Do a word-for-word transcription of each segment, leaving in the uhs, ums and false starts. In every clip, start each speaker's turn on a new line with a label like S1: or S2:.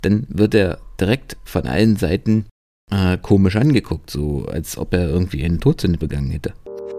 S1: dann wird er direkt von allen Seiten äh, komisch angeguckt, so als ob er irgendwie eine Todsünde begangen hätte.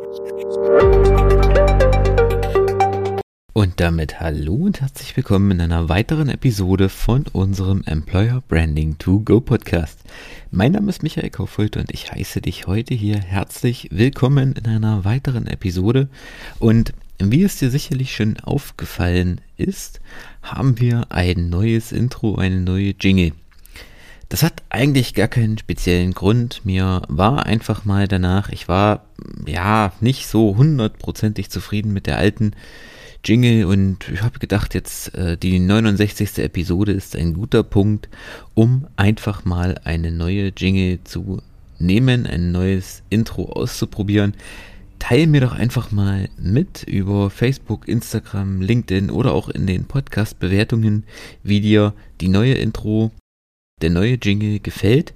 S1: Und damit hallo und herzlich willkommen in einer weiteren Episode von unserem Employer Branding to Go Podcast. Mein Name ist Michael Kaufhold und ich heiße dich heute hier herzlich willkommen in einer weiteren Episode. Und wie es dir sicherlich schon aufgefallen ist, haben wir ein neues Intro, eine neue Jingle. Das hat eigentlich gar keinen speziellen Grund. Mir war einfach mal danach, ich war ja nicht so hundertprozentig zufrieden mit der alten Jingle und ich habe gedacht, jetzt äh, die neunundsechzigste Episode ist ein guter Punkt, um einfach mal eine neue Jingle zu nehmen, ein neues Intro auszuprobieren. Teil mir doch einfach mal mit über Facebook, Instagram, LinkedIn oder auch in den Podcast-Bewertungen, wie dir die neue Intro, der neue Jingle gefällt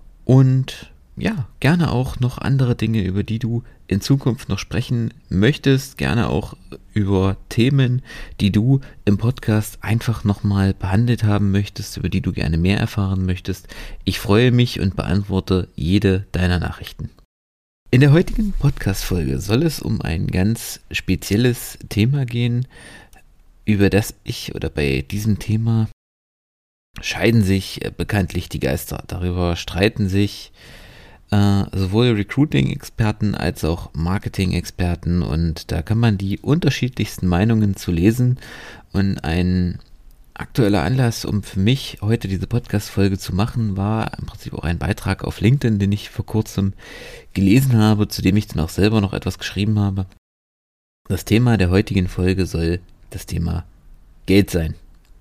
S1: und ja, gerne auch noch andere Dinge, über die du in Zukunft noch sprechen möchtest, gerne auch über Themen, die du im Podcast einfach nochmal behandelt haben möchtest, über die du gerne mehr erfahren möchtest. Ich freue mich und beantworte jede deiner Nachrichten. In der heutigen Podcast-Folge soll es um ein ganz spezielles Thema gehen, über das ich oder bei diesem Thema scheiden sich bekanntlich die Geister. Darüber streiten sich äh, sowohl Recruiting-Experten als auch Marketing-Experten und da kann man die unterschiedlichsten Meinungen zu lesen und ein aktueller Anlass, um für mich heute diese Podcast-Folge zu machen, war im Prinzip auch ein Beitrag auf LinkedIn, den ich vor kurzem gelesen habe, zu dem ich dann auch selber noch etwas geschrieben habe. Das Thema der heutigen Folge soll das Thema Geld sein.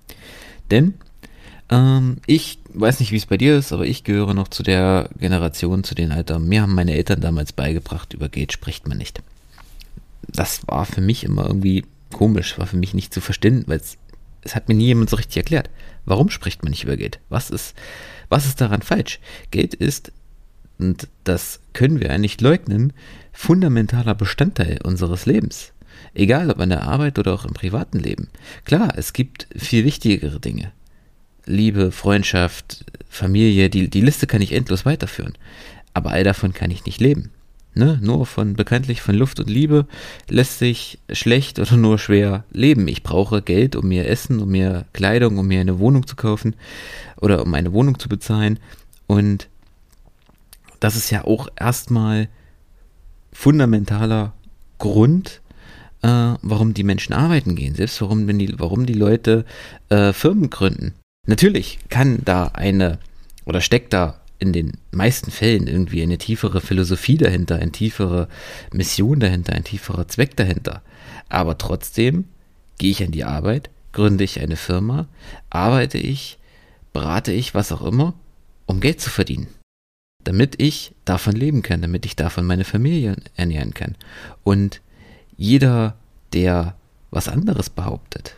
S1: Denn ähm, ich weiß nicht, wie es bei dir ist, aber ich gehöre noch zu der Generation, zu den Alter. Mir haben meine Eltern damals beigebracht, über Geld spricht man nicht. Das war für mich immer irgendwie komisch, war für mich nicht zu verstehen, weil es Es hat mir nie jemand so richtig erklärt. Warum spricht man nicht über Geld? Was ist, was ist daran falsch? Geld ist, und das können wir ja nicht leugnen, fundamentaler Bestandteil unseres Lebens. Egal ob an der Arbeit oder auch im privaten Leben. Klar, es gibt viel wichtigere Dinge. Liebe, Freundschaft, Familie, die, die Liste kann ich endlos weiterführen. Aber all davon kann ich nicht leben. Ne? Nur von bekanntlich von Luft und Liebe lässt sich schlecht oder nur schwer leben. Ich brauche Geld, um mir Essen, um mir Kleidung, um mir eine Wohnung zu kaufen oder um eine Wohnung zu bezahlen. Und das ist ja auch erstmal fundamentaler Grund, äh, warum die Menschen arbeiten gehen. Selbst warum, wenn die, warum die Leute äh, Firmen gründen. Natürlich kann da eine oder steckt da in den meisten Fällen irgendwie eine tiefere Philosophie dahinter, eine tiefere Mission dahinter, ein tieferer Zweck dahinter. Aber trotzdem gehe ich an die Arbeit, gründe ich eine Firma, arbeite ich, berate ich, was auch immer, um Geld zu verdienen. Damit ich davon leben kann, damit ich davon meine Familie ernähren kann. Und jeder, der was anderes behauptet,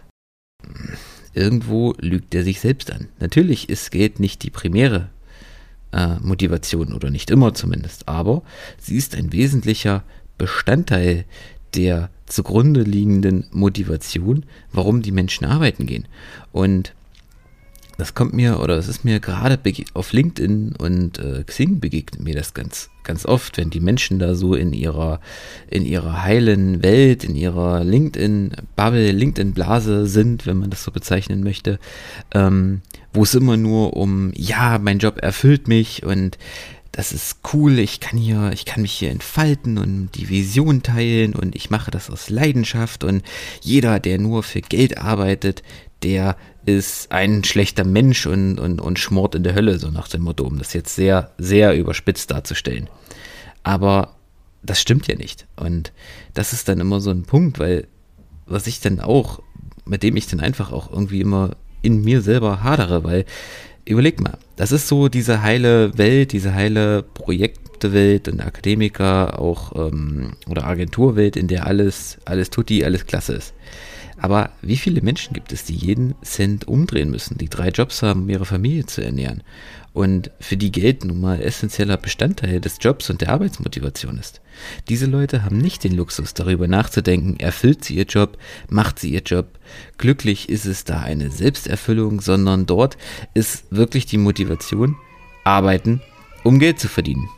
S1: irgendwo lügt er sich selbst an. Natürlich ist Geld nicht die primäre Äh, Motivation oder nicht immer zumindest, aber sie ist ein wesentlicher Bestandteil der zugrunde liegenden Motivation, warum die Menschen arbeiten gehen. Und das kommt mir, oder es ist mir gerade auf LinkedIn und äh, Xing begegnet mir das ganz, ganz oft, wenn die Menschen da so in ihrer, in ihrer heilen Welt, in ihrer LinkedIn-Bubble, LinkedIn-Blase sind, wenn man das so bezeichnen möchte, ähm, wo es immer nur um, ja, mein Job erfüllt mich und das ist cool, ich kann hier, ich kann mich hier entfalten und die Vision teilen und ich mache das aus Leidenschaft und jeder, der nur für Geld arbeitet, der ist ein schlechter Mensch und, und, und schmort in der Hölle, so nach dem Motto, um das jetzt sehr, sehr überspitzt darzustellen. Aber das stimmt ja nicht. Und das ist dann immer so ein Punkt, weil was ich dann auch, mit dem ich dann einfach auch irgendwie immer in mir selber hadere, weil überleg mal, das ist so diese heile Welt, diese heile Projektewelt und Akademiker auch ähm, oder Agenturwelt, in der alles, alles tutti, alles klasse ist. Aber wie viele Menschen gibt es, die jeden Cent umdrehen müssen, die drei Jobs haben, um ihre Familie zu ernähren und für die Geld nun mal essentieller Bestandteil des Jobs und der Arbeitsmotivation ist? Diese Leute haben nicht den Luxus, darüber nachzudenken, erfüllt sie ihr Job, macht sie ihr Job, glücklich ist es da eine Selbsterfüllung, sondern dort ist wirklich die Motivation, arbeiten, um Geld zu verdienen.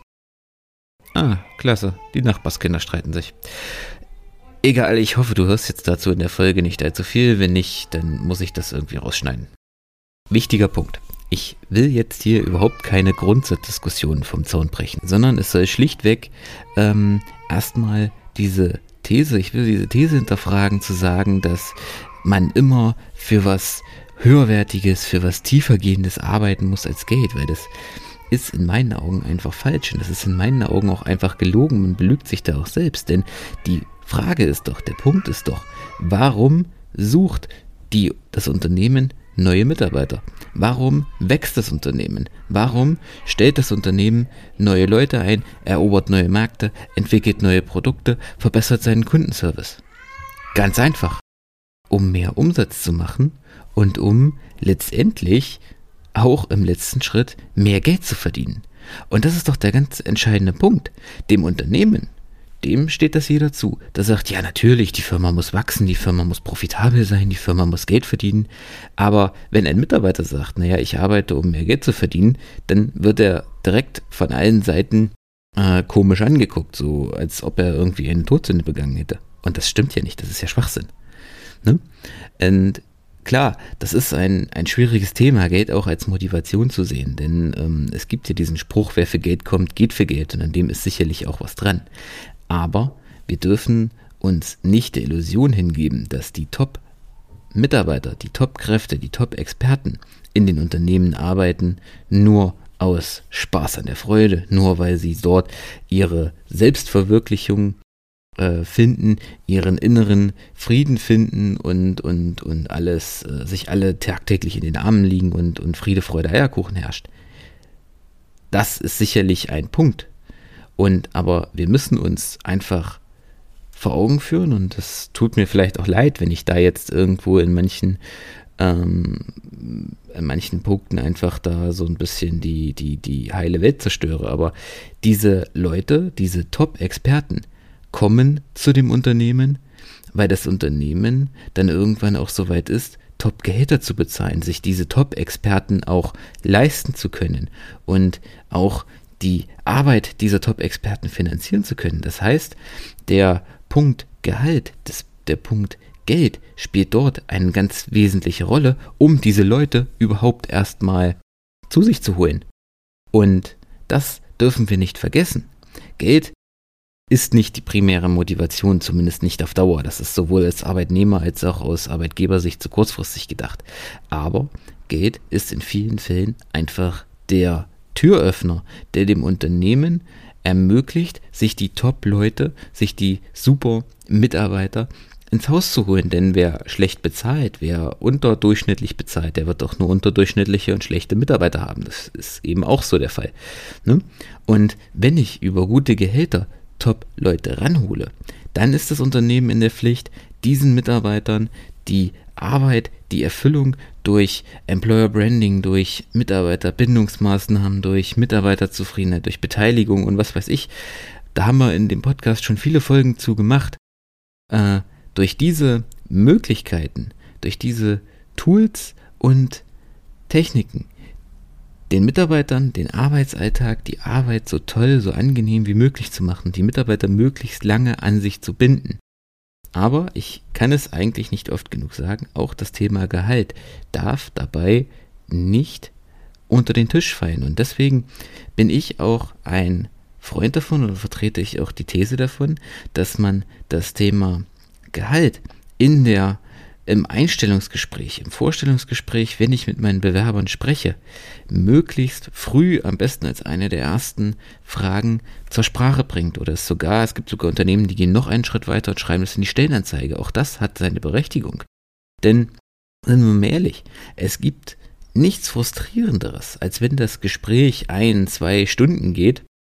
S1: Ah, klasse, die Nachbarskinder streiten sich. Egal, ich hoffe, du hörst jetzt dazu in der Folge nicht allzu viel. Wenn nicht, dann muss ich das irgendwie rausschneiden. Wichtiger Punkt. Ich will jetzt hier überhaupt keine Grundsatzdiskussion vom Zaun brechen, sondern es soll schlichtweg ähm, erstmal diese These, ich will diese These hinterfragen, zu sagen, dass man immer für was Höherwertiges, für was Tiefergehendes arbeiten muss als Geld, weil das ist in meinen Augen einfach falsch und das ist in meinen Augen auch einfach gelogen. Man belügt sich da auch selbst, denn die Frage ist doch, der Punkt ist doch, warum sucht die, das Unternehmen neue Mitarbeiter? Warum wächst das Unternehmen? Warum stellt das Unternehmen neue Leute ein, erobert neue Märkte, entwickelt neue Produkte, verbessert seinen Kundenservice? Ganz einfach, um mehr Umsatz zu machen und um letztendlich auch im letzten Schritt mehr Geld zu verdienen. Und das ist doch der ganz entscheidende Punkt. Dem Unternehmen, dem steht das jeder zu. Der sagt, ja natürlich, die Firma muss wachsen, die Firma muss profitabel sein, die Firma muss Geld verdienen. Aber wenn ein Mitarbeiter sagt, naja, ich arbeite, um mehr Geld zu verdienen, dann wird er direkt von allen Seiten äh, komisch angeguckt, so als ob er irgendwie eine Todsünde begangen hätte. Und das stimmt ja nicht, das ist ja Schwachsinn. Ne? Und klar, das ist ein, ein schwieriges Thema, Geld auch als Motivation zu sehen, denn ähm, es gibt ja diesen Spruch, wer für Geld kommt, geht für Geld, und an dem ist sicherlich auch was dran. Aber wir dürfen uns nicht der Illusion hingeben, dass die Top-Mitarbeiter, die Top-Kräfte, die Top-Experten in den Unternehmen arbeiten, nur aus Spaß an der Freude, nur weil sie dort ihre Selbstverwirklichung äh, finden, ihren inneren Frieden finden und, und, und alles, äh, sich alle tagtäglich in den Armen liegen und, und Friede, Freude, Eierkuchen herrscht. Das ist sicherlich ein Punkt. Und aber wir müssen uns einfach vor Augen führen, und das tut mir vielleicht auch leid, wenn ich da jetzt irgendwo in manchen ähm, in manchen Punkten einfach da so ein bisschen die, die, die heile Welt zerstöre. Aber diese Leute, diese Top-Experten kommen zu dem Unternehmen, weil das Unternehmen dann irgendwann auch so weit ist, Top-Gehälter zu bezahlen, sich diese Top-Experten auch leisten zu können und auch die Arbeit dieser Top-Experten finanzieren zu können. Das heißt, der Punkt Gehalt, das, der Punkt Geld spielt dort eine ganz wesentliche Rolle, um diese Leute überhaupt erstmal zu sich zu holen. Und das dürfen wir nicht vergessen. Geld ist nicht die primäre Motivation, zumindest nicht auf Dauer. Das ist sowohl als Arbeitnehmer als auch aus Arbeitgebersicht zu kurzfristig gedacht. Aber Geld ist in vielen Fällen einfach der Türöffner, der dem Unternehmen ermöglicht, sich die Top-Leute, sich die super Mitarbeiter ins Haus zu holen. Denn wer schlecht bezahlt, wer unterdurchschnittlich bezahlt, der wird auch nur unterdurchschnittliche und schlechte Mitarbeiter haben. Das ist eben auch so der Fall. Ne? Und wenn ich über gute Gehälter Top-Leute ranhole, dann ist das Unternehmen in der Pflicht, diesen Mitarbeitern die Arbeit, die Erfüllung durch Employer Branding, durch Mitarbeiterbindungsmaßnahmen, durch Mitarbeiterzufriedenheit, durch Beteiligung und was weiß ich, da haben wir in dem Podcast schon viele Folgen zu gemacht, äh, durch diese Möglichkeiten, durch diese Tools und Techniken, den Mitarbeitern den Arbeitsalltag, die Arbeit so toll, so angenehm wie möglich zu machen, die Mitarbeiter möglichst lange an sich zu binden. Aber ich kann es eigentlich nicht oft genug sagen, auch das Thema Gehalt darf dabei nicht unter den Tisch fallen. Und deswegen bin ich auch ein Freund davon, oder vertrete ich auch die These davon, dass man das Thema Gehalt in der, im Einstellungsgespräch, im Vorstellungsgespräch, wenn ich mit meinen Bewerbern spreche, möglichst früh, am besten als eine der ersten Fragen zur Sprache bringt. Oder es sogar, es gibt sogar Unternehmen, die gehen noch einen Schritt weiter und schreiben es in die Stellenanzeige. Auch das hat seine Berechtigung. Denn, sind wir mal ehrlich, es gibt nichts Frustrierenderes, als wenn das Gespräch ein, zwei Stunden geht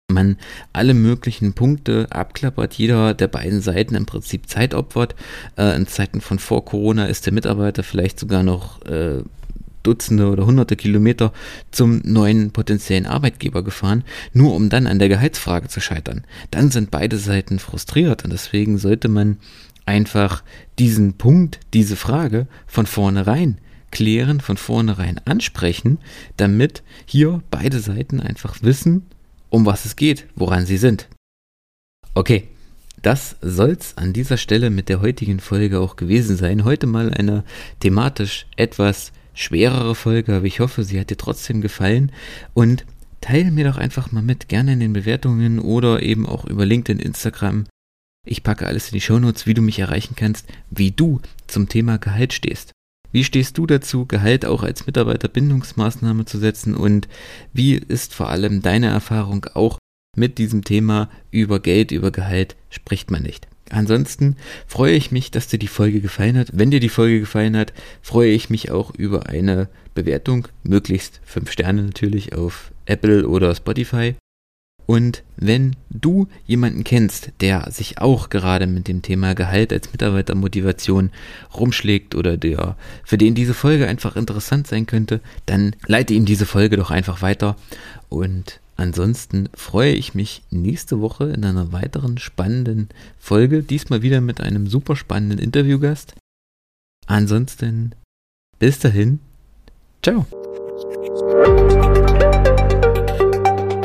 S1: man alle möglichen Punkte abklappert, jeder der beiden Seiten im Prinzip Zeit opfert. Äh, in Zeiten von vor Corona ist der Mitarbeiter vielleicht sogar noch äh, Dutzende oder Hunderte Kilometer zum neuen potenziellen Arbeitgeber gefahren, nur um dann an der Gehaltsfrage zu scheitern. Dann sind beide Seiten frustriert und deswegen sollte man einfach diesen Punkt, diese Frage von vornherein klären, von vornherein ansprechen, damit hier beide Seiten einfach wissen, um was es geht, woran sie sind. Okay, das soll's an dieser Stelle mit der heutigen Folge auch gewesen sein. Heute mal eine thematisch etwas schwerere Folge, aber ich hoffe, sie hat dir trotzdem gefallen und teile mir doch einfach mal mit, gerne in den Bewertungen oder eben auch über LinkedIn, Instagram. Ich packe alles in die Shownotes, wie du mich erreichen kannst, wie du zum Thema Gehalt stehst. Wie stehst du dazu, Gehalt auch als Mitarbeiterbindungsmaßnahme zu setzen und wie ist vor allem deine Erfahrung auch mit diesem Thema über Geld, über Gehalt spricht man nicht. Ansonsten freue ich mich, dass dir die Folge gefallen hat. Wenn dir die Folge gefallen hat, freue ich mich auch über eine Bewertung, möglichst fünf Sterne natürlich auf Apple oder Spotify. Und wenn du jemanden kennst, der sich auch gerade mit dem Thema Gehalt als Mitarbeitermotivation rumschlägt oder der, für den diese Folge einfach interessant sein könnte, dann leite ihm diese Folge doch einfach weiter. Und ansonsten freue ich mich nächste Woche in einer weiteren spannenden Folge, diesmal wieder mit einem super spannenden Interviewgast. Ansonsten bis dahin, ciao.